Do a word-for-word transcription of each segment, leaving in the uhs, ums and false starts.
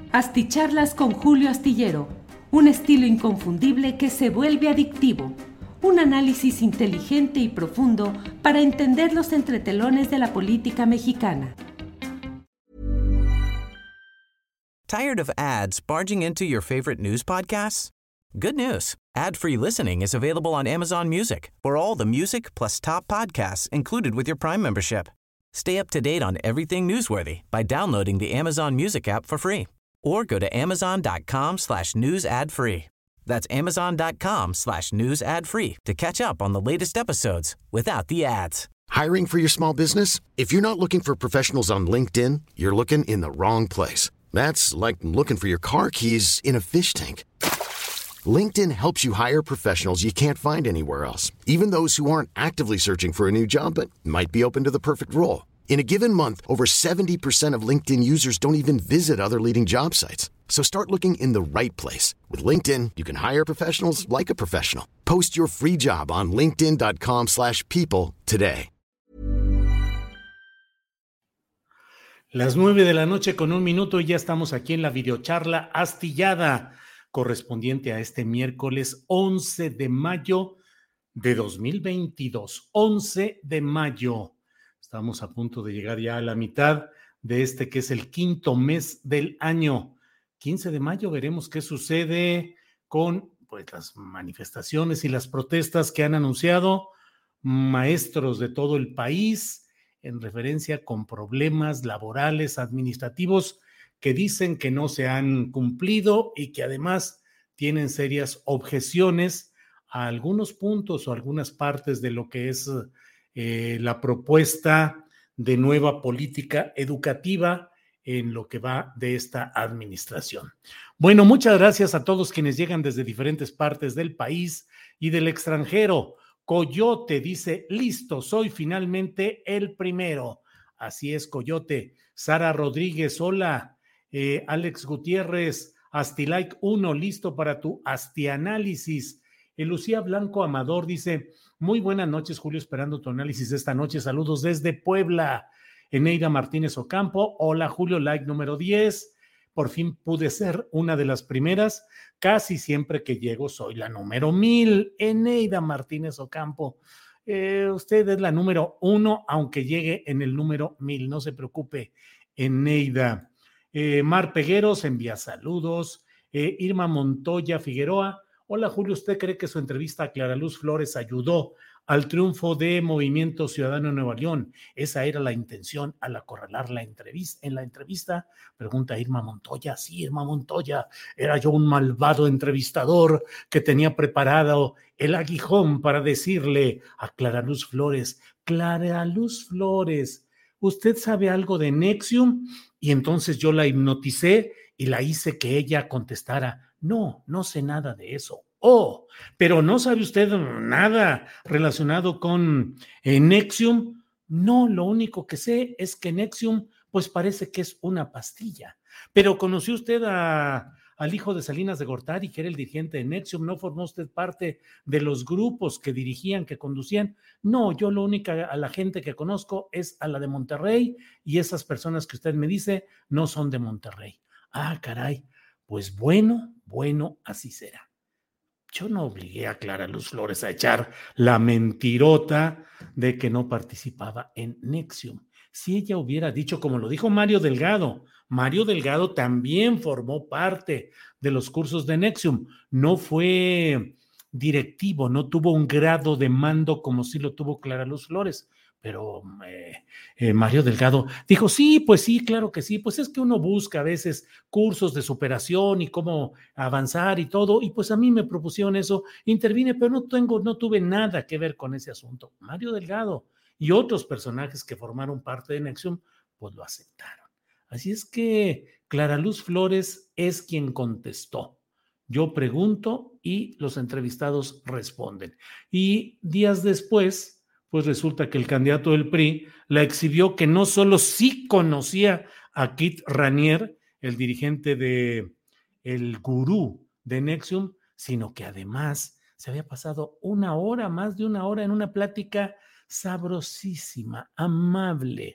Asticharlas con Julio Astillero, un estilo inconfundible que se vuelve adictivo. Un análisis inteligente y profundo para entender los entretelones de la política mexicana. Tired of ads barging into your favorite news podcasts? Good news. Ad-free listening is available on Amazon Music for all the music plus top podcasts included with your Prime membership. Stay up to date on everything newsworthy by downloading the Amazon Music app for free or go to amazon.com slash news ad free. That's amazon.com slash news ad free to catch up on the latest episodes without the ads. Hiring for your small business? If you're not looking for professionals on LinkedIn, you're looking in the wrong place. That's like looking for your car keys in a fish tank. LinkedIn helps you hire professionals you can't find anywhere else, even those who aren't actively searching for a new job but might be open to the perfect role. In a given month, over seventy percent of LinkedIn users don't even visit other leading job sites. So start looking in the right place. With LinkedIn, you can hire professionals like a professional. Post your free job on linkedin.com slash people today. Las nueve de la noche con un minuto y ya estamos aquí en la videocharla astillada correspondiente a este miércoles once de mayo de dos mil veintidós. once de mayo. Estamos a punto de llegar ya a la mitad de este que es el quinto mes del año. quince de mayo veremos qué sucede con pues, las manifestaciones y las protestas que han anunciado maestros de todo el país en referencia con problemas laborales, administrativos que dicen que no se han cumplido y que además tienen serias objeciones a algunos puntos o algunas partes de lo que es Eh, la propuesta de nueva política educativa en lo que va de esta administración. Bueno, muchas gracias a todos quienes llegan desde diferentes partes del país y del extranjero. Coyote dice, listo, soy finalmente el primero. Así es, Coyote. Sara Rodríguez, hola. Eh, Alex Gutiérrez, Astilike uno, listo para tu astianálisis. Eh, Lucía Blanco Amador dice, muy buenas noches, Julio, esperando tu análisis esta noche. Saludos desde Puebla. Eneida Martínez Ocampo, hola, Julio, like número diez. Por fin pude ser una de las primeras. Casi siempre que llego soy la número mil. Eneida Martínez Ocampo, eh, usted es la número uno, aunque llegue en el número mil. No se preocupe, Eneida. Eh, Mar Pegueros envía saludos. Eh, Irma Montoya Figueroa, hola Julio, ¿usted cree que su entrevista a Clara Luz Flores ayudó al triunfo de Movimiento Ciudadano en Nuevo León? Esa era la intención al acorralar la entrevista. En la entrevista, pregunta Irma Montoya, sí, Irma Montoya, era yo un malvado entrevistador que tenía preparado el aguijón para decirle a Clara Luz Flores, Clara Luz Flores, ¿usted sabe algo de Nexium? Y entonces yo la hipnoticé y la hice que ella contestara, no, no sé nada de eso. Oh, pero ¿no sabe usted nada relacionado con eh, Nexium? No, lo único que sé es que Nexium, pues parece que es una pastilla. Pero ¿conoció usted a, al hijo de Salinas de Gortari, que era el dirigente de Nexium? ¿No formó usted parte de los grupos que dirigían, que conducían? No, yo lo único a la gente que conozco es a la de Monterrey y esas personas que usted me dice no son de Monterrey. Ah, caray, pues bueno, bueno, así será. Yo no obligué a Clara Luz Flores a echar la mentirota de que no participaba en Nexium. Si ella hubiera dicho, como lo dijo Mario Delgado, Mario Delgado también formó parte de los cursos de Nexium, no fue directivo, no tuvo un grado de mando como sí lo tuvo Clara Luz Flores, pero eh, eh, Mario Delgado dijo, sí, pues sí, claro que sí, pues es que uno busca a veces cursos de superación y cómo avanzar y todo, y pues a mí me propusieron eso, intervine, pero no tengo, no tuve nada que ver con ese asunto. Mario Delgado y otros personajes que formaron parte de Nexium, pues lo aceptaron. Así es que Clara Luz Flores es quien contestó. Yo pregunto y los entrevistados responden. Y días después, pues resulta que el candidato del P R I la exhibió que no solo sí conocía a Kit Ranier, el dirigente de el gurú de Nexium, sino que además se había pasado una hora, más de una hora en una plática sabrosísima, amable,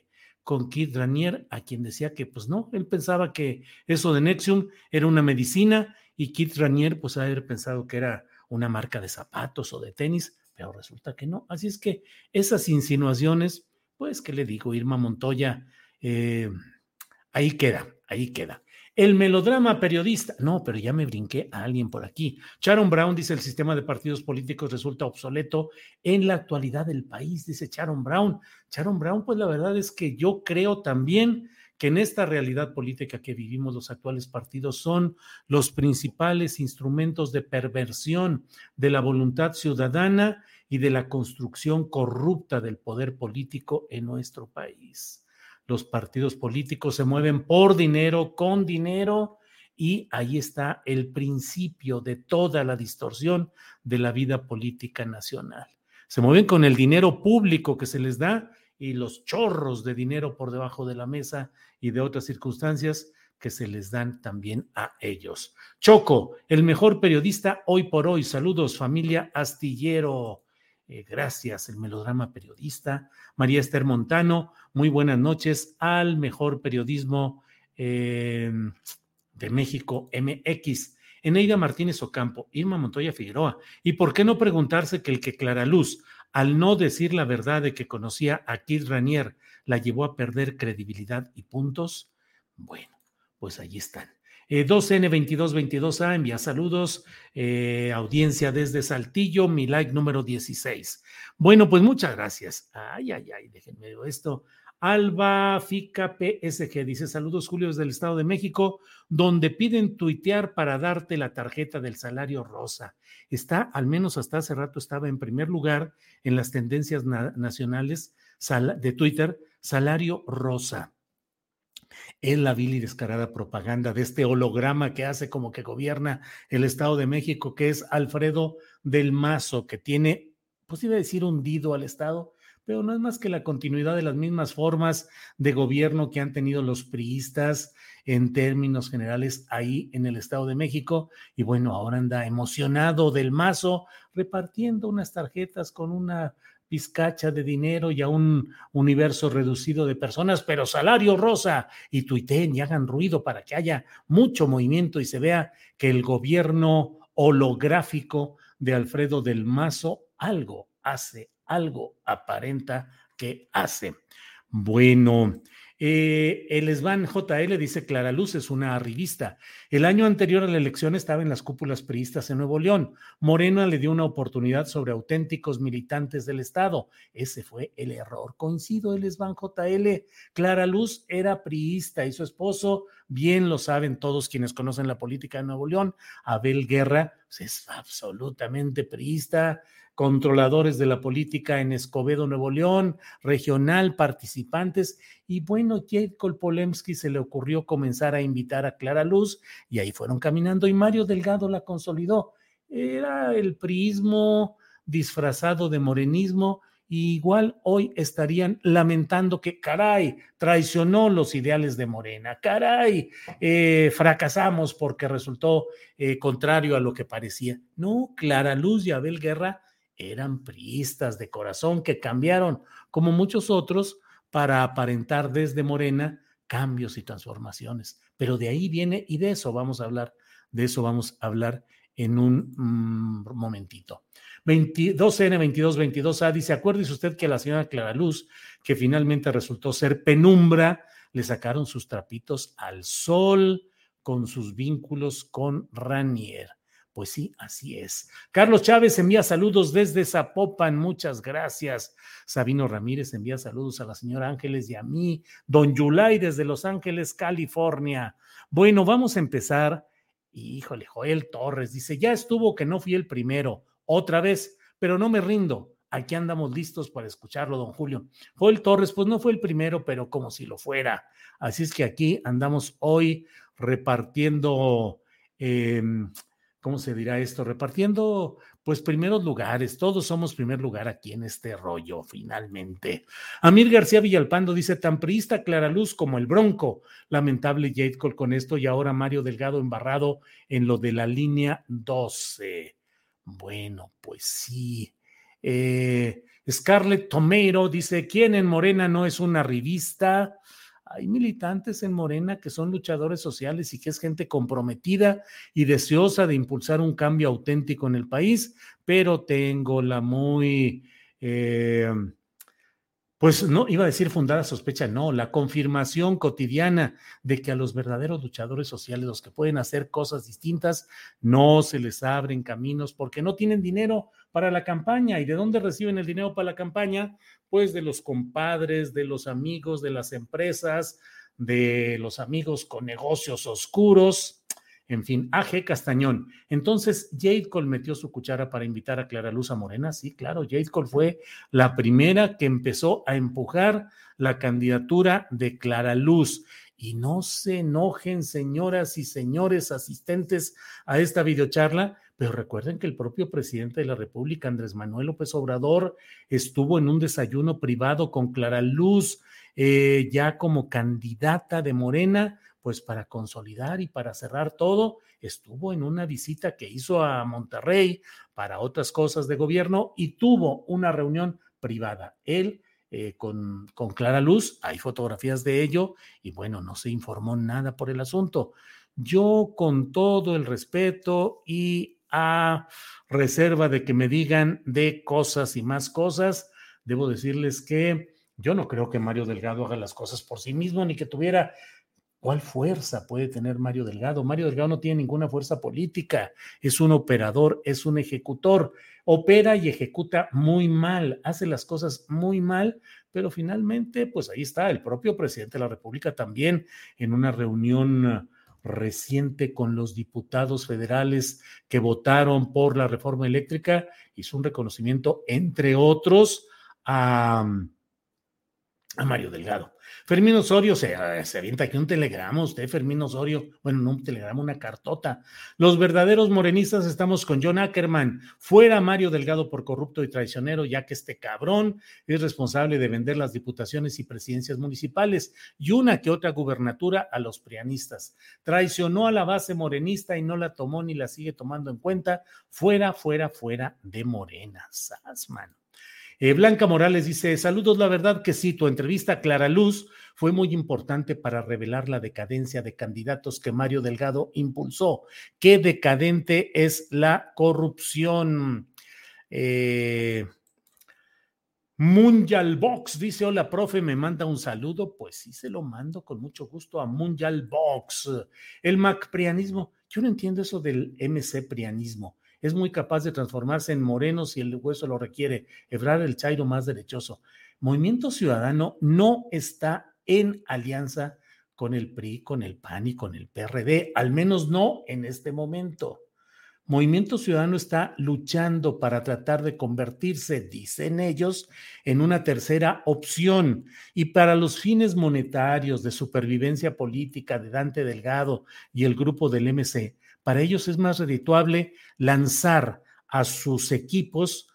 con Keith Raniere, a quien decía que pues no, él pensaba que eso de Nexium era una medicina y Keith Raniere pues haber pensado que era una marca de zapatos o de tenis, pero resulta que no. Así es que esas insinuaciones, pues, ¿qué le digo? Irma Montoya, eh, ahí queda, ahí queda. El melodrama periodista. No, pero ya me brinqué a alguien por aquí. Sharon Brown dice: el sistema de partidos políticos resulta obsoleto en la actualidad del país, dice Sharon Brown. Sharon Brown, pues la verdad es que yo creo también que en esta realidad política que vivimos, los actuales partidos son los principales instrumentos de perversión de la voluntad ciudadana y de la construcción corrupta del poder político en nuestro país. Los partidos políticos se mueven por dinero, con dinero, y ahí está el principio de toda la distorsión de la vida política nacional. Se mueven con el dinero público que se les da y los chorros de dinero por debajo de la mesa y de otras circunstancias que se les dan también a ellos. Choco, el mejor periodista hoy por hoy. Saludos, familia Astillero. Eh, gracias, el melodrama periodista. María Esther Montano, muy buenas noches al mejor periodismo eh, de México, M X. Eneida Martínez Ocampo, Irma Montoya Figueroa. ¿Y por qué no preguntarse que el que Claraluz, al no decir la verdad de que conocía a Keith Raniere, la llevó a perder credibilidad y puntos? Bueno, pues ahí están. Eh, dos ene veintidós veintidós A envía saludos, eh, audiencia desde Saltillo, mi like número dieciséis. Bueno, pues muchas gracias. Ay, ay, ay, déjenme ver esto. Alba Fica P S G dice: saludos, Julio, desde el Estado de México, donde piden tuitear para darte la tarjeta del salario rosa. Está, al menos hasta hace rato, estaba en primer lugar en las tendencias na- nacionales sal- de Twitter, salario rosa. Es la vil y descarada propaganda de este holograma que hace como que gobierna el Estado de México, que es Alfredo del Mazo, que tiene, pues iba a decir hundido al Estado, pero no es más que la continuidad de las mismas formas de gobierno que han tenido los priistas en términos generales ahí en el Estado de México. Y bueno, ahora anda emocionado del Mazo repartiendo unas tarjetas con una pizcacha de dinero y a un universo reducido de personas, pero salario rosa, y tuiteen y hagan ruido para que haya mucho movimiento y se vea que el gobierno holográfico de Alfredo del Mazo algo hace, algo aparenta que hace. Bueno, eh, el Svan J L dice: Claraluz es una arribista. El año anterior a la elección estaba en las cúpulas priistas en Nuevo León. Morena le dio una oportunidad sobre auténticos militantes del Estado. Ese fue el error. Coincido, el Svan J L. Claraluz era priista y su esposo, bien lo saben todos quienes conocen la política de Nuevo León, Abel Guerra, pues es absolutamente priista, controladores de la política en Escobedo, Nuevo León, regional, participantes, y bueno, Jacob Polemski se le ocurrió comenzar a invitar a Claraluz, y ahí fueron caminando, y Mario Delgado la consolidó. Era el priismo disfrazado de morenismo, y igual hoy estarían lamentando que, caray, traicionó los ideales de Morena, caray, eh, fracasamos porque resultó eh, contrario a lo que parecía. No, Claraluz y Abel Guerra eran priistas de corazón que cambiaron, como muchos otros, para aparentar desde Morena cambios y transformaciones. Pero de ahí viene, y de eso vamos a hablar, de eso vamos a hablar en un mm, momentito. veintidós ene veintidós veintidós A dice: acuérdese usted que a la señora Claraluz, que finalmente resultó ser penumbra, le sacaron sus trapitos al sol con sus vínculos con Raniere. Pues sí, así es. Carlos Chávez envía saludos desde Zapopan, muchas gracias. Sabino Ramírez envía saludos a la señora Ángeles y a mí. Don Yulay desde Los Ángeles, California. Bueno, vamos a empezar. Híjole, Joel Torres dice: ya estuvo que no fui el primero, otra vez, pero no me rindo. Aquí andamos listos para escucharlo, don Julio. Joel Torres, pues no fue el primero, pero como si lo fuera. Así es que aquí andamos hoy repartiendo... Eh, ¿Cómo se dirá esto? Repartiendo, pues, primeros lugares. Todos somos primer lugar aquí en este rollo, finalmente. Amir García Villalpando dice: tan priista Claraluz como el Bronco. Lamentable Jade Cole con esto, y ahora Mario Delgado embarrado en lo de la línea doce. Bueno, pues sí. Eh, Scarlett Tomeiro dice, ¿quién en Morena no es una revista? Hay militantes en Morena que son luchadores sociales y que es gente comprometida y deseosa de impulsar un cambio auténtico en el país, pero tengo la muy... Eh, Pues no, iba a decir fundada sospecha, no, la confirmación cotidiana de que a los verdaderos luchadores sociales, los que pueden hacer cosas distintas, no se les abren caminos porque no tienen dinero para la campaña. ¿Y de dónde reciben el dinero para la campaña? Pues de los compadres, de los amigos, de las empresas, de los amigos con negocios oscuros. En fin, A G Castañón. Entonces, Jade Cole metió su cuchara para invitar a Clara Luz a Morena. Sí, claro, Jade Cole fue la primera que empezó a empujar la candidatura de Clara Luz. Y no se enojen, señoras y señores asistentes a esta videocharla, pero recuerden que el propio presidente de la República, Andrés Manuel López Obrador, estuvo en un desayuno privado con Clara Luz, eh, ya como candidata de Morena, pues para consolidar y para cerrar todo. Estuvo en una visita que hizo a Monterrey para otras cosas de gobierno y tuvo una reunión privada. Él eh, con, con Clara Luz, hay fotografías de ello y bueno, no se informó nada por el asunto. Yo, con todo el respeto y a reserva de que me digan de cosas y más cosas, debo decirles que yo no creo que Mario Delgado haga las cosas por sí mismo ni que tuviera... ¿Cuál fuerza puede tener Mario Delgado? Mario Delgado no tiene ninguna fuerza política, es un operador, es un ejecutor, opera y ejecuta muy mal, hace las cosas muy mal, pero finalmente, pues ahí está, el propio presidente de la República también en una reunión reciente con los diputados federales que votaron por la reforma eléctrica, hizo un reconocimiento, entre otros, a... a Mario Delgado. Fermín Osorio se, se avienta aquí un telegrama, usted, Fermín Osorio, bueno, no un telegrama, una cartota. Los verdaderos morenistas estamos con John Ackerman, fuera Mario Delgado por corrupto y traicionero, ya que este cabrón es responsable de vender las diputaciones y presidencias municipales y una que otra gubernatura a los prianistas. Traicionó a la base morenista y no la tomó ni la sigue tomando en cuenta. Fuera, fuera, fuera de Morena. Sasman. Eh, Blanca Morales dice, saludos, la verdad que sí, tu entrevista a Clara Luz fue muy importante para revelar la decadencia de candidatos que Mario Delgado impulsó. Qué decadente es la corrupción. Eh, Mundial Box dice, hola, profe, me manda un saludo. Pues sí, se lo mando con mucho gusto a Mundial Box. El macprianismo, yo no entiendo eso del M C prianismo. Es muy capaz de transformarse en moreno si el hueso lo requiere. Ebrard el chairo más derechoso. Movimiento Ciudadano no está en alianza con el P R I, con el P A N y con el P R D, al menos no en este momento. Movimiento Ciudadano está luchando para tratar de convertirse, dicen ellos, en una tercera opción. Y para los fines monetarios de supervivencia política de Dante Delgado y el grupo del M C, para ellos es más redituable lanzar a sus equipos,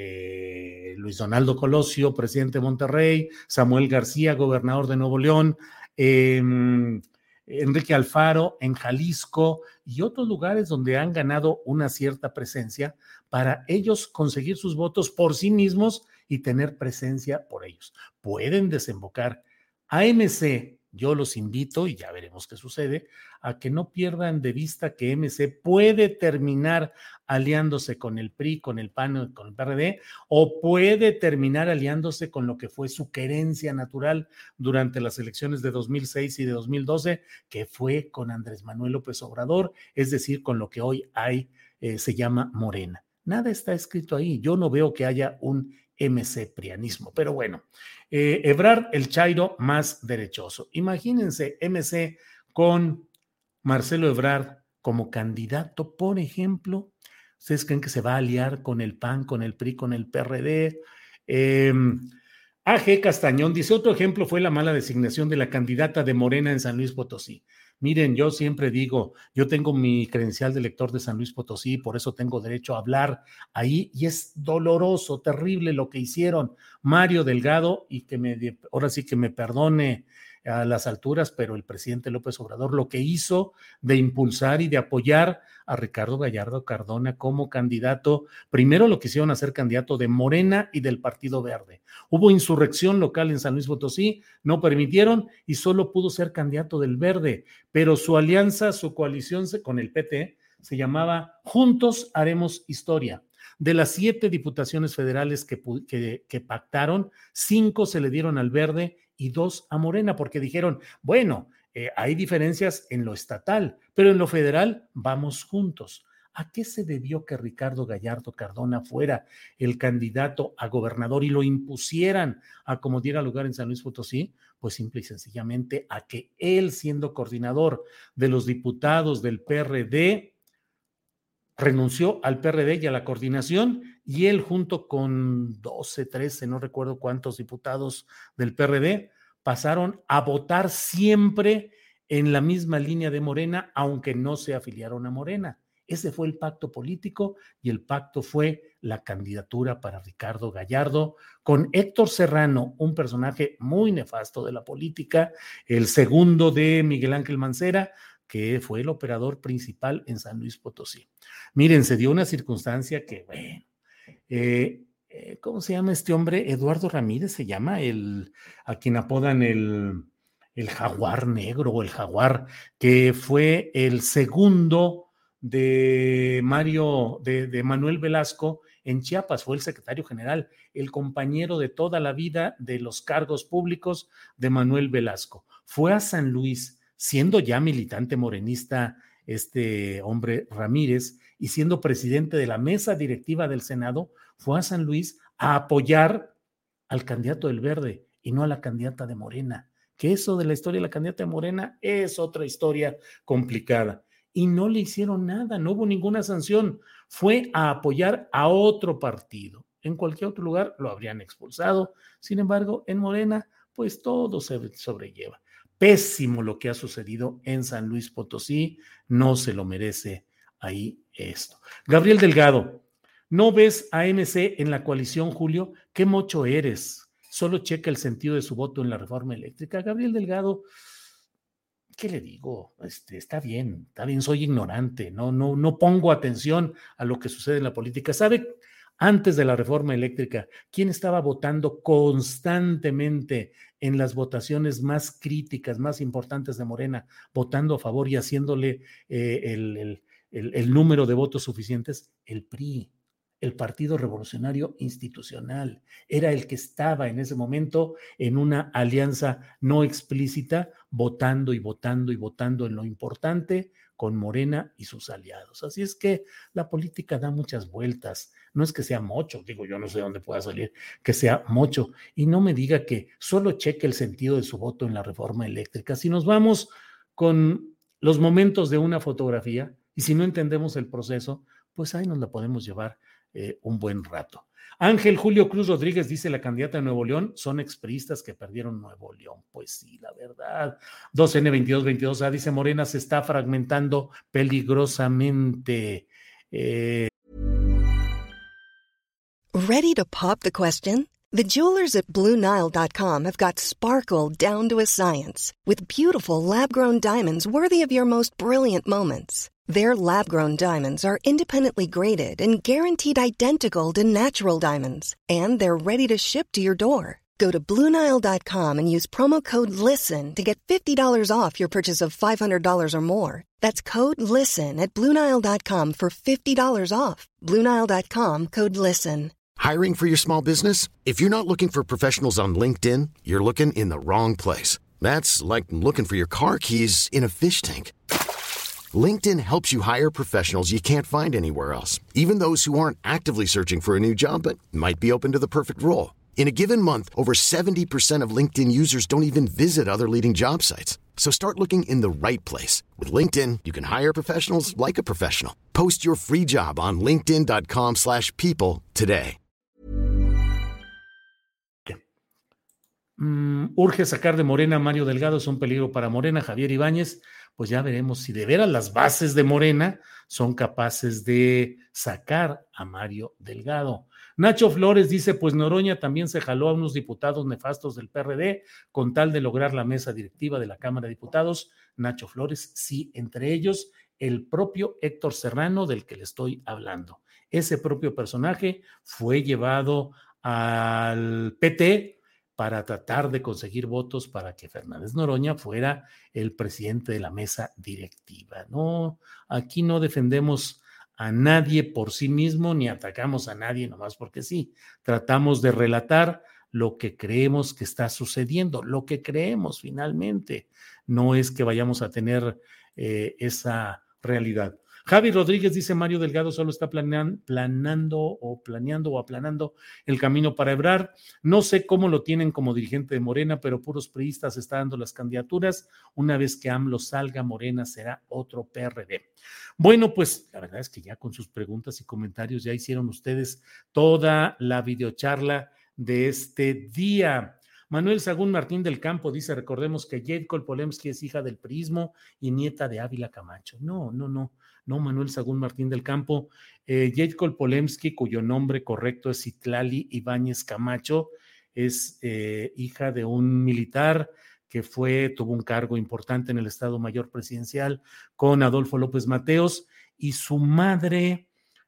eh, Luis Donaldo Colosio, presidente de Monterrey, Samuel García, gobernador de Nuevo León, eh, Enrique Alfaro en Jalisco y otros lugares donde han ganado una cierta presencia para ellos conseguir sus votos por sí mismos y tener presencia por ellos. Pueden desembocar. A M C, yo los invito, y ya veremos qué sucede, a que no pierdan de vista que M C puede terminar aliándose con el P R I, con el P A N, con el P R D, o puede terminar aliándose con lo que fue su querencia natural durante las elecciones de dos mil seis y de dos mil doce, que fue con Andrés Manuel López Obrador, es decir, con lo que hoy hay, eh, se llama Morena. Nada está escrito ahí. Yo no veo que haya un M C prianismo, pero bueno, eh, Ebrard el chairo más derechoso. Imagínense M C con Marcelo Ebrard como candidato, por ejemplo. ¿Ustedes creen que se va a aliar con el P A N, con el P R I, con el P R D? Eh, A G Castañón dice, otro ejemplo fue la mala designación de la candidata de Morena en San Luis Potosí. Miren, yo siempre digo, yo tengo mi credencial de elector de San Luis Potosí, por eso tengo derecho a hablar ahí, y es doloroso, terrible lo que hicieron Mario Delgado, y que me, ahora sí que me perdone a las alturas, pero el presidente López Obrador lo que hizo de impulsar y de apoyar a Ricardo Gallardo Cardona como candidato, primero lo quisieron hacer candidato de Morena y del Partido Verde. Hubo insurrección local en San Luis Potosí, no permitieron y solo pudo ser candidato del Verde, pero su alianza, su coalición con el P T se llamaba Juntos Haremos Historia. De las siete diputaciones federales que, que, que pactaron, cinco se le dieron al Verde y dos a Morena, porque dijeron, bueno, eh, hay diferencias en lo estatal, pero en lo federal vamos juntos. ¿A qué se debió que Ricardo Gallardo Cardona fuera el candidato a gobernador y lo impusieran a como diera lugar en San Luis Potosí? Pues simple y sencillamente a que él, siendo coordinador de los diputados del P R D, renunció al P R D y a la coordinación, y él junto con doce, trece, no recuerdo cuántos diputados del P R D, pasaron a votar siempre en la misma línea de Morena, aunque no se afiliaron a Morena. Ese fue el pacto político y el pacto fue la candidatura para Ricardo Gallardo con Héctor Serrano, un personaje muy nefasto de la política, el segundo de Miguel Ángel Mancera, que fue el operador principal en San Luis Potosí. Miren, se dio una circunstancia que, bueno, eh, eh, ¿cómo se llama este hombre? Eduardo Ramírez se llama, el, a quien apodan el, el jaguar negro o el jaguar, que fue el segundo de Mario, de, de Manuel Velasco en Chiapas, fue el secretario general, el compañero de toda la vida de los cargos públicos de Manuel Velasco. Fue a San Luis, siendo ya militante morenista este hombre Ramírez y siendo presidente de la mesa directiva del Senado, fue a San Luis a apoyar al candidato del Verde y no a la candidata de Morena. Que eso de la historia de la candidata de Morena es otra historia complicada. Y no le hicieron nada, no hubo ninguna sanción. Fue a apoyar a otro partido. En cualquier otro lugar lo habrían expulsado. Sin embargo, en Morena, pues todo se sobrelleva. Pésimo lo que ha sucedido en San Luis Potosí, no se lo merece ahí esto. Gabriel Delgado, ¿no ves a M C en la coalición, Julio? ¿Qué mocho eres? Solo checa el sentido de su voto en la reforma eléctrica. Gabriel Delgado, ¿qué le digo? Este, está bien, está bien, soy ignorante, no, no, no pongo atención a lo que sucede en la política. ¿Sabe? Antes de la reforma eléctrica, ¿quién estaba votando constantemente en las votaciones más críticas, más importantes de Morena, votando a favor y haciéndole eh, el, el, el, el número de votos suficientes? El P R I, el Partido Revolucionario Institucional, era el que estaba en ese momento en una alianza no explícita, votando y votando y votando en lo importante con Morena y sus aliados. Así es que la política da muchas vueltas. No es que sea mocho, digo, yo no sé dónde pueda salir que sea mocho. Y no me diga que solo cheque el sentido de su voto en la reforma eléctrica. Si nos vamos con los momentos de una fotografía y si no entendemos el proceso, pues ahí nos la podemos llevar eh, un buen rato. Ángel Julio Cruz Rodríguez dice: la candidata de Nuevo León son expriistas que perdieron Nuevo León. Pues sí, la verdad. dos ene veintidós veintidós A dice: Morena se está fragmentando peligrosamente. Eh... Ready to pop the question? The jewelers at Blue Nile dot com have got sparkle down to a science with beautiful lab-grown diamonds worthy of your most brilliant moments. Their lab-grown diamonds are independently graded and guaranteed identical to natural diamonds, and they're ready to ship to your door. Go to Blue Nile dot com and use promo code LISTEN to get fifty dollars off your purchase of five hundred dollars or more. That's code LISTEN at Blue Nile dot com for fifty dollars off. Blue Nile dot com, code LISTEN. Hiring for your small business? If you're not looking for professionals on LinkedIn, you're looking in the wrong place. That's like looking for your car keys in a fish tank. LinkedIn helps you hire professionals you can't find anywhere else, even those who aren't actively searching for a new job but might be open to the perfect role. In a given month, over seventy percent of LinkedIn users don't even visit other leading job sites. So start looking in the right place. With LinkedIn, you can hire professionals like a professional. Post your free job on linkedin dot com slash people today. um, urge sacar de Morena a Mario Delgado, es un peligro para Morena. Javier Ibáñez, pues ya veremos si de veras las bases de Morena son capaces de sacar a Mario Delgado. Nacho Flores dice, pues Noroña también se jaló a unos diputados nefastos del P R D con tal de lograr la mesa directiva de la Cámara de Diputados. Nacho Flores, sí, entre ellos el propio Héctor Serrano del que le estoy hablando. Ese propio personaje fue llevado al P T para tratar de conseguir votos para que Fernández Noroña fuera el presidente de la mesa directiva. No, aquí no defendemos a nadie por sí mismo, ni atacamos a nadie nomás porque sí. Tratamos de relatar lo que creemos que está sucediendo, lo que creemos finalmente. No es que vayamos a tener eh, esa realidad. Javi Rodríguez dice, Mario Delgado solo está planean, planando o planeando o aplanando el camino para Ebrard. No sé cómo lo tienen como dirigente de Morena, pero puros priistas está dando las candidaturas. Una vez que AMLO salga, Morena será otro P R D. Bueno, pues la verdad es que ya con sus preguntas y comentarios ya hicieron ustedes toda la videocharla de este día. Manuel Sagún Martín del Campo dice, recordemos que Jade Kolpolemsky es hija del priismo y nieta de Ávila Camacho. No, no, no. No, Manuel Sagún Martín del Campo, eh, Jade Kolpolemsky, cuyo nombre correcto es Citlali Ibáñez Camacho, es eh, hija de un militar que fue, tuvo un cargo importante en el Estado Mayor Presidencial con Adolfo López Mateos, y su madre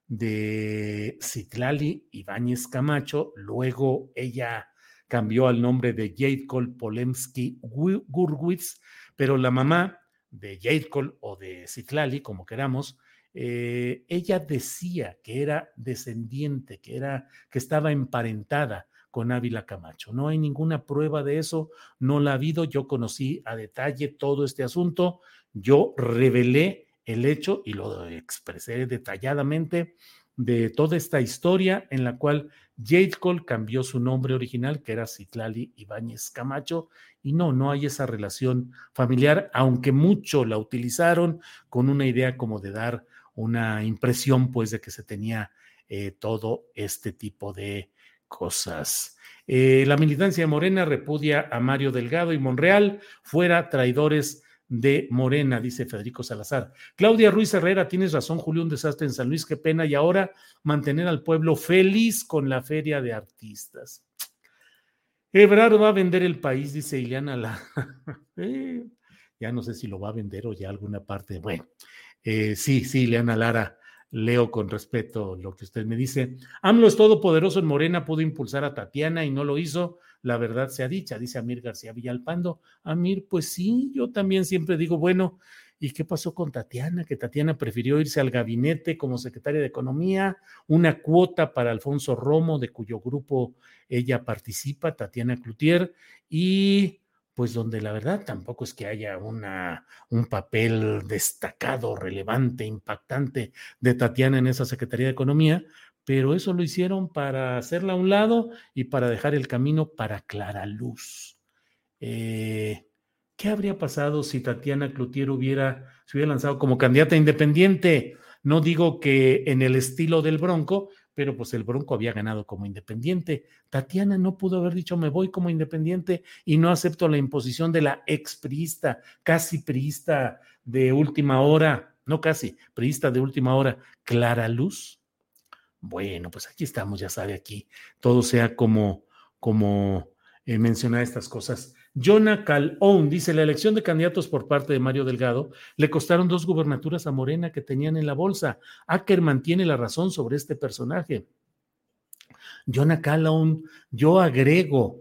de Citlali Ibáñez Camacho, luego ella cambió al nombre de Jade Kolpolemsky Gurwitz, pero la mamá de Jade Col o de Citlali, como queramos, eh, ella decía que era descendiente, que, era, que estaba emparentada con Ávila Camacho. No hay ninguna prueba de eso, no la ha habido. Yo conocí a detalle todo este asunto, yo revelé el hecho y lo expresé detalladamente de toda esta historia en la cual Jade Col cambió su nombre original, que era Citlali Ibáñez Camacho, y no, no hay esa relación familiar, aunque mucho la utilizaron con una idea como de dar una impresión, pues, de que se tenía eh, todo este tipo de cosas. Eh, la militancia de Morena repudia a Mario Delgado y Monreal, fuera traidores de Morena, dice Federico Salazar. Claudia Ruiz Herrera, tienes razón, Julio, un desastre en San Luis, qué pena, y ahora mantener al pueblo feliz con la feria de artistas. Ebrard va a vender el país, dice Ileana Lara. eh, ya no sé si lo va a vender o ya alguna parte. Bueno, eh, sí, sí, Ileana Lara, leo con respeto lo que usted me dice. AMLO es todopoderoso en Morena, pudo impulsar a Tatiana y no lo hizo. La verdad sea dicha, dice Amir García Villalpando. Amir, pues sí, yo también siempre digo, bueno, ¿y qué pasó con Tatiana? Que Tatiana prefirió irse al gabinete como secretaria de Economía, una cuota para Alfonso Romo, de cuyo grupo ella participa, Tatiana Cloutier, y pues donde la verdad tampoco es que haya una, un papel destacado, relevante, impactante de Tatiana en esa Secretaría de Economía, pero eso lo hicieron para hacerla a un lado y para dejar el camino para Clara Luz. Eh, ¿Qué habría pasado si Tatiana Cloutier hubiera, se hubiera lanzado como candidata independiente? No digo que en el estilo del Bronco, pero pues el Bronco había ganado como independiente. Tatiana no pudo haber dicho me voy como independiente y no acepto la imposición de la expriista, casi priista de última hora, no casi, priista de última hora, Clara Luz. Bueno, pues aquí estamos, ya sabe, aquí todo sea como, como eh, mencionar estas cosas. Jonah Calhoun dice, la elección de candidatos por parte de Mario Delgado le costaron dos gubernaturas a Morena que tenían en la bolsa. Ackerman tiene la razón sobre este personaje. Jonah Calhoun, yo agrego,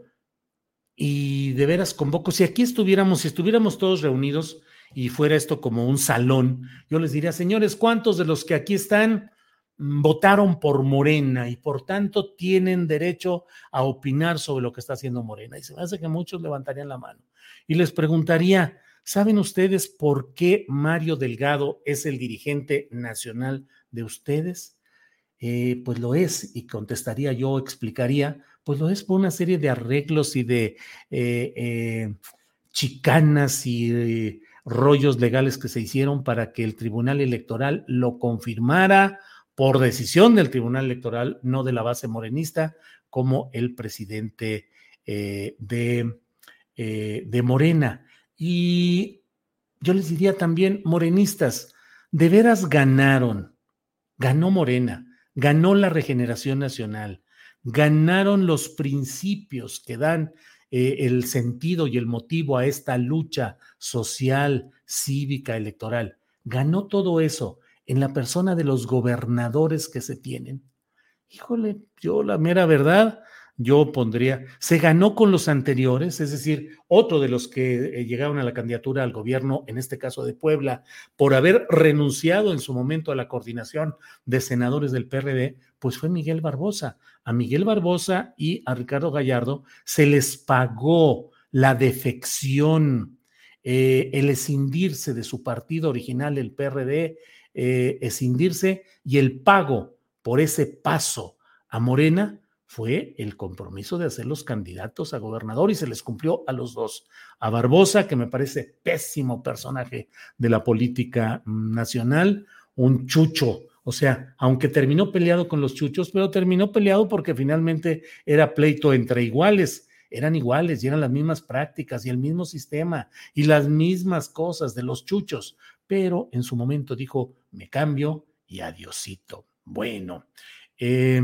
y de veras convoco, si aquí estuviéramos, si estuviéramos todos reunidos y fuera esto como un salón, yo les diría, señores, ¿cuántos de los que aquí están votaron por Morena y por tanto tienen derecho a opinar sobre lo que está haciendo Morena? Y se me hace que muchos levantarían la mano. Y les preguntaría, ¿saben ustedes por qué Mario Delgado es el dirigente nacional de ustedes? Eh, pues lo es, y contestaría yo, explicaría, pues lo es por una serie de arreglos y de eh, eh, chicanas y eh, rollos legales que se hicieron para que el Tribunal Electoral lo confirmara por decisión del Tribunal Electoral, no de la base morenista, como el presidente eh, de eh, de Morena. Y yo les diría también, morenistas, de veras ganaron, ganó Morena, ganó la Regeneración Nacional, ganaron los principios que dan eh, el sentido y el motivo a esta lucha social, cívica, electoral. Ganó todo eso en la persona de los gobernadores que se tienen. Híjole, yo la mera verdad, yo pondría, se ganó con los anteriores, es decir, otro de los que eh, llegaron a la candidatura al gobierno, en este caso de Puebla, por haber renunciado en su momento a la coordinación de senadores del P R D, pues fue Miguel Barbosa. A Miguel Barbosa y a Ricardo Gallardo se les pagó la defección, eh, el escindirse de su partido original, el P R D, eh, escindirse, y el pago por ese paso a Morena fue el compromiso de hacerlos candidatos a gobernador, y se les cumplió a los dos. A Barbosa, que me parece pésimo personaje de la política nacional, un chucho, o sea, aunque terminó peleado con los chuchos, pero terminó peleado porque finalmente era pleito entre iguales, eran iguales y eran las mismas prácticas y el mismo sistema y las mismas cosas de los chuchos, pero en su momento dijo, me cambio y adiosito. Bueno, eh,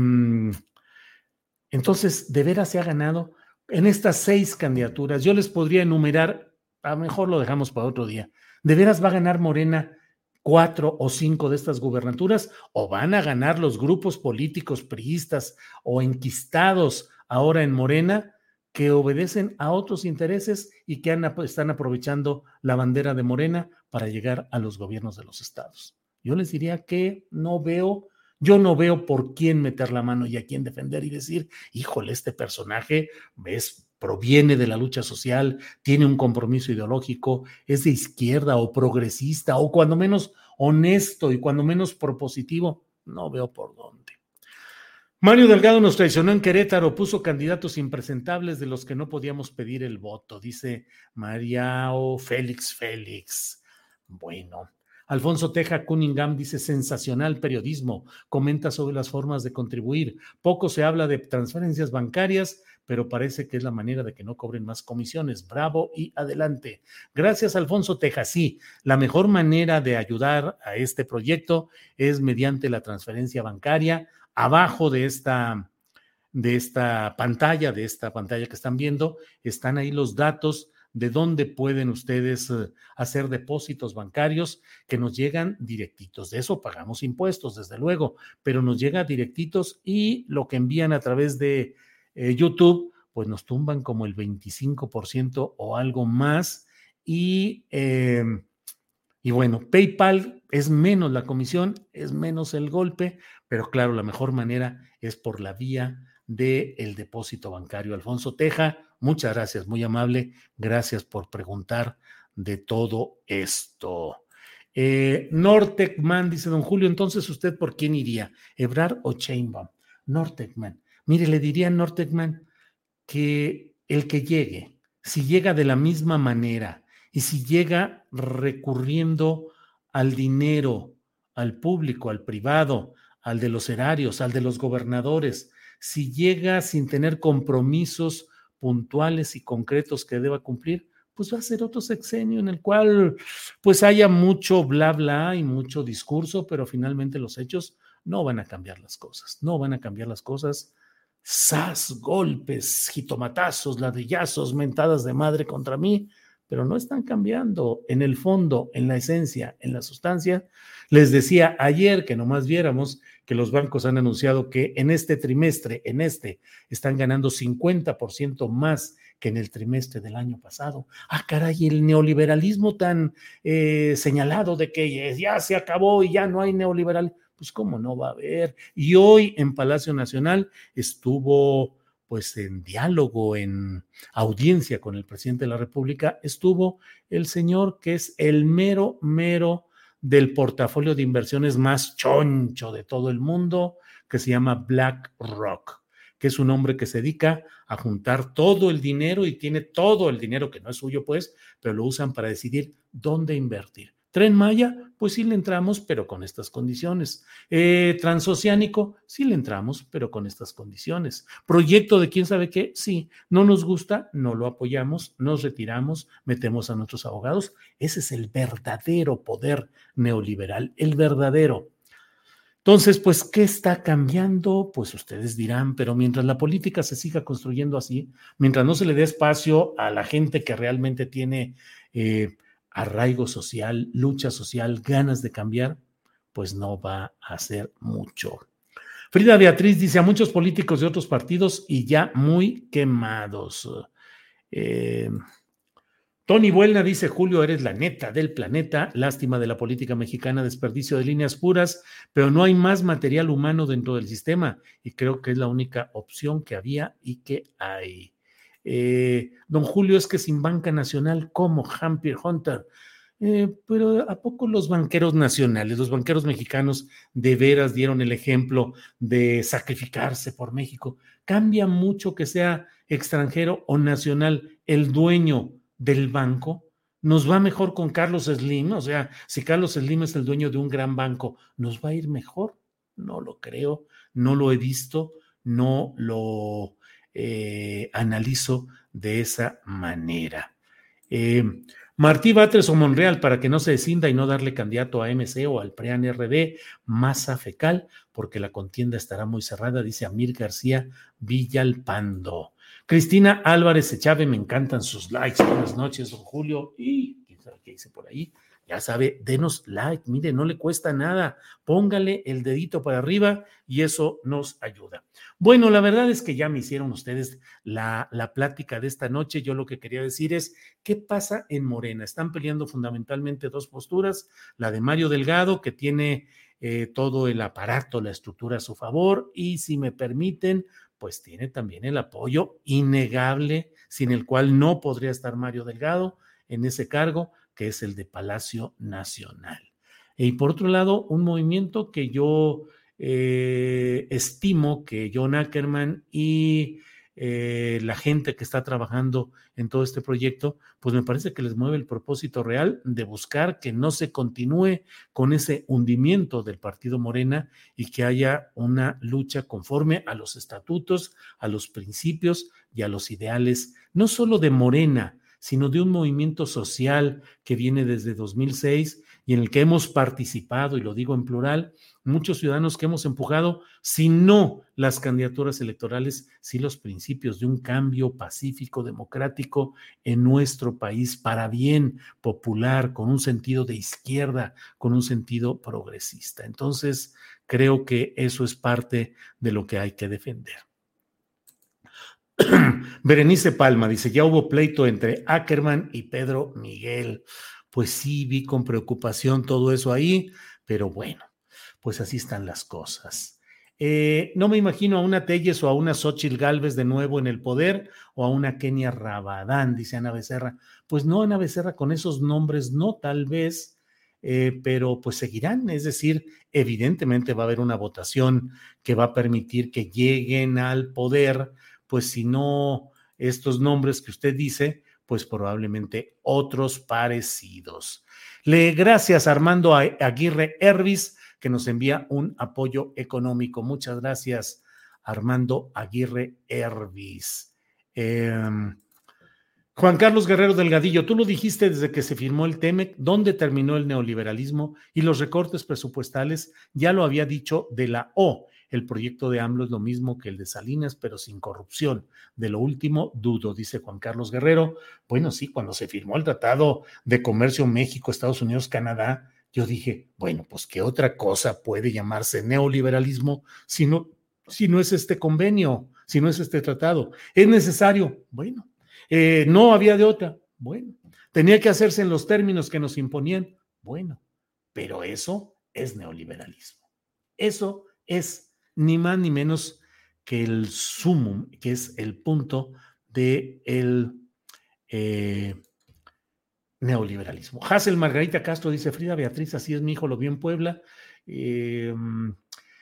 entonces, de veras se ha ganado en estas seis candidaturas. Yo les podría enumerar, a lo mejor lo dejamos para otro día. ¿De veras va a ganar Morena cuatro o cinco de estas gubernaturas? ¿O van a ganar los grupos políticos priistas o enquistados ahora en Morena que obedecen a otros intereses y que han, están aprovechando la bandera de Morena para llegar a los gobiernos de los estados? Yo les diría que no veo... Yo no veo por quién meter la mano y a quién defender y decir, híjole, este personaje es, proviene de la lucha social, tiene un compromiso ideológico, es de izquierda o progresista o cuando menos honesto y cuando menos propositivo. No veo por dónde. Mario Delgado nos traicionó en Querétaro, puso candidatos impresentables de los que no podíamos pedir el voto, dice Mariao Félix Félix. Bueno. Alfonso Teja Cunningham dice, sensacional periodismo, comenta sobre las formas de contribuir. Poco se habla de transferencias bancarias, pero parece que es la manera de que no cobren más comisiones. Bravo y adelante. Gracias, Alfonso Teja. Sí, la mejor manera de ayudar a este proyecto es mediante la transferencia bancaria. Abajo de esta, de esta pantalla, de esta pantalla que están viendo, están ahí los datos de dónde pueden ustedes uh, hacer depósitos bancarios que nos llegan directitos. De eso pagamos impuestos, desde luego, pero nos llega directitos, y lo que envían a través de eh, YouTube, pues nos tumban como el veinticinco por ciento o algo más. Y, eh, y bueno, PayPal es menos la comisión, es menos el golpe, pero claro, la mejor manera es por la vía del depósito bancario. Alfonso Teja, muchas gracias, muy amable, gracias por preguntar de todo esto. Eh, Nortecman dice, don Julio, entonces usted ¿por quién iría? ¿Ebrard o Sheinbaum? Nortecman, mire, le diría a Nortecman que el que llegue, si llega de la misma manera y si llega recurriendo al dinero, al público, al privado, al de los erarios, al de los gobernadores, si llega sin tener compromisos puntuales y concretos que deba cumplir, pues va a ser otro sexenio en el cual pues haya mucho bla bla y mucho discurso, pero finalmente los hechos no van a cambiar las cosas, no van a cambiar las cosas. ¡Sas! Golpes, jitomatazos, ladrillazos, mentadas de madre contra mí, pero no están cambiando en el fondo, en la esencia, en la sustancia. Les decía ayer que nomás viéramos que los bancos han anunciado que en este trimestre, en este, están ganando cincuenta por ciento más que en el trimestre del año pasado. Ah, caray, el neoliberalismo tan eh, señalado de que ya se acabó y ya no hay neoliberal, pues cómo no va a haber. Y hoy en Palacio Nacional estuvo pues en diálogo, en audiencia con el presidente de la República, estuvo el señor que es el mero, mero del portafolio de inversiones más choncho de todo el mundo, que se llama BlackRock, que es un hombre que se dedica a juntar todo el dinero y tiene todo el dinero que no es suyo, pues, pero lo usan para decidir dónde invertir. Tren Maya, pues sí le entramos, pero con estas condiciones. Eh, transoceánico, sí le entramos, pero con estas condiciones. Proyecto de quién sabe qué, sí. No nos gusta, no lo apoyamos, nos retiramos, metemos a nuestros abogados. Ese es el verdadero poder neoliberal, el verdadero. Entonces, pues, ¿qué está cambiando? Pues ustedes dirán, pero mientras la política se siga construyendo así, mientras no se le dé espacio a la gente que realmente tiene eh, arraigo social, lucha social, ganas de cambiar, pues no va a hacer mucho. Frida Beatriz dice, a muchos políticos de otros partidos y ya muy quemados. Eh, Tony Buelna dice, Julio, eres la neta del planeta, lástima de la política mexicana, desperdicio de líneas puras, pero no hay más material humano dentro del sistema y creo que es la única opción que había y que hay. Eh, don Julio, es que sin banca nacional, ¿cómo? Hampir Hunter. Eh, pero ¿a poco los banqueros nacionales, los banqueros mexicanos de veras dieron el ejemplo de sacrificarse por México? Cambia mucho que sea extranjero o nacional el dueño del banco. Nos va mejor con Carlos Slim, o sea, si Carlos Slim es el dueño de un gran banco, ¿nos va a ir mejor? No lo creo, no lo he visto, no lo eh, analizo de esa manera. Eh, Martí Batres o Monreal, para que no se descinda y no darle candidato a M C o al PRIAN R D, masa fecal, porque la contienda estará muy cerrada, dice Amir García Villalpando. Cristina Álvarez Echave, me encantan sus likes. Buenas noches, don Julio. Y quién sabe qué dice por ahí. Ya sabe, denos like, mire, no le cuesta nada. Póngale el dedito para arriba y eso nos ayuda. Bueno, la verdad es que ya me hicieron ustedes la, la plática de esta noche. Yo lo que quería decir es, ¿qué pasa en Morena? Están peleando fundamentalmente dos posturas. La de Mario Delgado, que tiene eh, todo el aparato, la estructura a su favor, y si me permiten, pues tiene también el apoyo innegable, sin el cual no podría estar Mario Delgado en ese cargo, que es el de Palacio Nacional. Y por otro lado, un movimiento que yo eh, estimo que John Ackerman y eh, la gente que está trabajando en todo este proyecto, pues me parece que les mueve el propósito real de buscar que no se continúe con ese hundimiento del partido Morena y que haya una lucha conforme a los estatutos, a los principios y a los ideales, no solo de Morena, sino de un movimiento social que viene desde dos mil seis y en el que hemos participado, y lo digo en plural, muchos ciudadanos que hemos empujado, si no las candidaturas electorales, sí los principios de un cambio pacífico, democrático en nuestro país, para bien popular, con un sentido de izquierda, con un sentido progresista. Entonces, creo que eso es parte de lo que hay que defender. Berenice Palma dice, ya hubo pleito entre Ackerman y Pedro Miguel. Pues sí, vi con preocupación todo eso ahí, pero bueno, pues así están las cosas. Eh, no me imagino a una Telles o a una Xóchitl Gálvez de nuevo en el poder, o a una Kenia Rabadán, dice Ana Becerra. Pues no, Ana Becerra, con esos nombres no, tal vez, eh, pero pues seguirán, es decir, evidentemente va a haber una votación que va a permitir que lleguen al poder, pues si no estos nombres que usted dice, pues probablemente otros parecidos. Le gracias Armando Aguirre Hervis, que nos envía un apoyo económico. Muchas gracias, Armando Aguirre Hervis. Eh, Juan Carlos Guerrero Delgadillo, tú lo dijiste desde que se firmó el TEMEC, ¿dónde terminó el neoliberalismo y los recortes presupuestales? Ya lo había dicho de la O. El proyecto de AMLO es lo mismo que el de Salinas, pero sin corrupción. De lo último, dudo, dice Juan Carlos Guerrero. Bueno, sí, cuando se firmó el Tratado de Comercio México, Estados Unidos, Canadá, yo dije, bueno, pues ¿qué otra cosa puede llamarse neoliberalismo si no, si no es este convenio, si no es este tratado? ¿Es necesario? Bueno. Eh, no había de otra. Bueno. ¿Tenía que hacerse en los términos que nos imponían? Bueno. Pero eso es neoliberalismo. Eso es ni más ni menos que el sumum, que es el punto del eh, neoliberalismo. Hazel Margarita Castro dice, Frida Beatriz, así es mi hijo, lo vio en Puebla. Eh,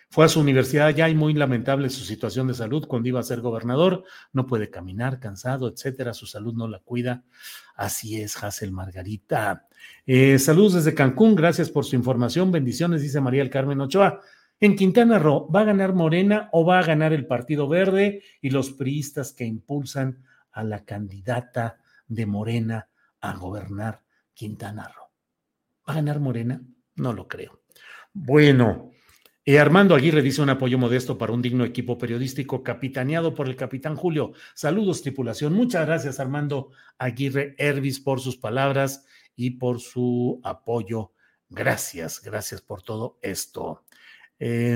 Fue a su universidad ya y muy lamentable su situación de salud cuando iba a ser gobernador. No puede caminar, cansado, etcétera. Su salud no la cuida. Así es, Hazel Margarita. Eh, saludos desde Cancún. Gracias por su información. Bendiciones, dice María del Carmen Ochoa. En Quintana Roo, ¿va a ganar Morena o va a ganar el Partido Verde y los priistas que impulsan a la candidata de Morena a gobernar Quintana Roo? ¿Va a ganar Morena? No lo creo. Bueno, eh, Armando Aguirre dice un apoyo modesto para un digno equipo periodístico capitaneado por el capitán Julio. Saludos, tripulación. Muchas gracias, Armando Aguirre Hervis, por sus palabras y por su apoyo. Gracias, gracias por todo esto. Eh,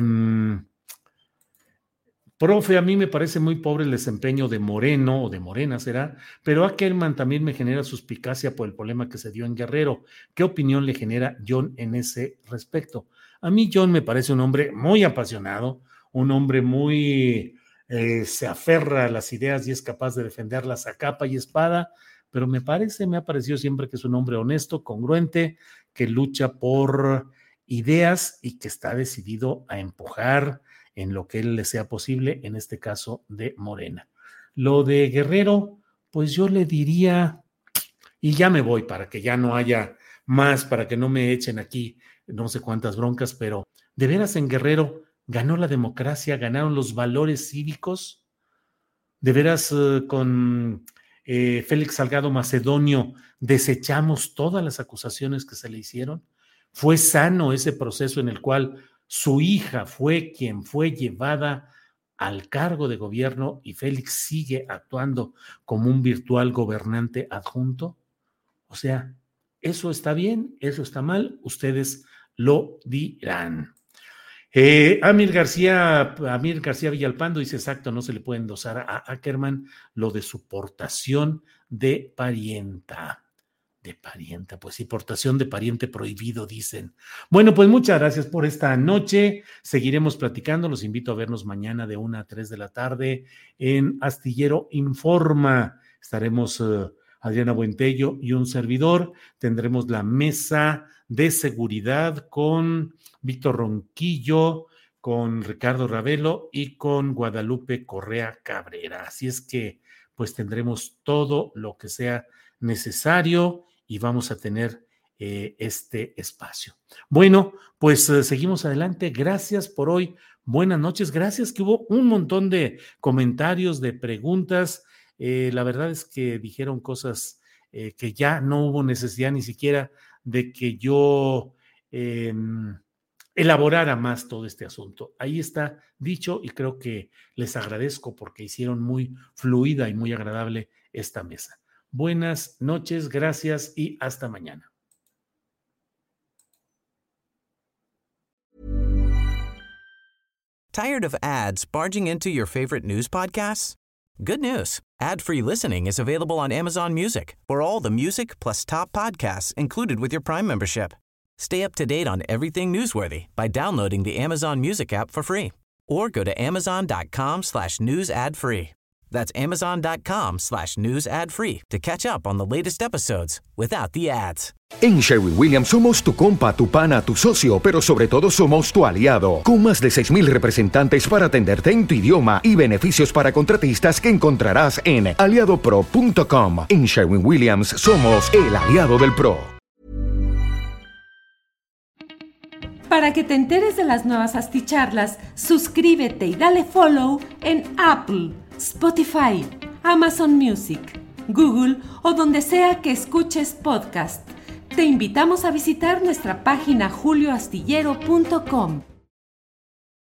profe, a mí me parece muy pobre el desempeño de Moreno, o de Morena será, pero Ackerman también me genera suspicacia por el problema que se dio en Guerrero. ¿Qué opinión le genera John en ese respecto? A mí John me parece un hombre muy apasionado, un hombre muy, eh, se aferra a las ideas y es capaz de defenderlas a capa y espada, pero me parece, me ha parecido siempre que es un hombre honesto, congruente, que lucha por ideas y que está decidido a empujar en lo que él le sea posible, en este caso de Morena. Lo de Guerrero, pues yo le diría, y ya me voy para que ya no haya más, para que no me echen aquí no sé cuántas broncas, pero de veras en Guerrero ganó la democracia, ganaron los valores cívicos, de veras eh, con eh, Félix Salgado Macedonio desechamos todas las acusaciones que se le hicieron. Fue sano ese proceso en el cual su hija fue quien fue llevada al cargo de gobierno y Félix sigue actuando como un virtual gobernante adjunto. O sea, eso está bien, eso está mal, ustedes lo dirán. Eh, Amir García, Amir García Villalpando dice exacto, no se le puede endosar a Ackerman lo de su portación de parienta. De parienta, pues sí, portación de pariente prohibido, dicen. Bueno, pues muchas gracias por esta noche. Seguiremos platicando. Los invito a vernos mañana de una a tres de la tarde en Astillero Informa. Estaremos uh, Adriana Buentello y un servidor. Tendremos la mesa de seguridad con Víctor Ronquillo, con Ricardo Ravelo y con Guadalupe Correa Cabrera. Así es que, pues tendremos todo lo que sea necesario y vamos a tener eh, este espacio. Bueno, pues eh, seguimos adelante. Gracias por hoy. Buenas noches. Gracias que hubo un montón de comentarios, de preguntas. Eh, la verdad es que dijeron cosas eh, que ya no hubo necesidad ni siquiera de que yo eh, elaborara más todo este asunto. Ahí está dicho y creo que les agradezco porque hicieron muy fluida y muy agradable esta mesa. Buenas noches, gracias y hasta mañana. Tired of ads barging into your favorite news podcasts? Good news. Ad-free listening is available on Amazon Music for all the music plus top podcasts included with your Prime membership. Stay up to date on everything newsworthy by downloading the Amazon Music app for free or go to amazon.com slash news ad free. That's amazon.com slash news ad free to catch up on the latest episodes without the ads. En Sherwin-Williams somos tu compa, tu pana, tu socio, pero sobre todo somos tu aliado. Con más de seis mil representantes para atenderte en tu idioma y beneficios para contratistas que encontrarás en aliado pro punto com. En Sherwin-Williams somos el aliado del pro. Para que te enteres de las nuevas asticharlas, suscríbete y dale follow en Apple, Spotify, Amazon Music, Google o donde sea que escuches podcast. Te invitamos a visitar nuestra página julio astillero punto com.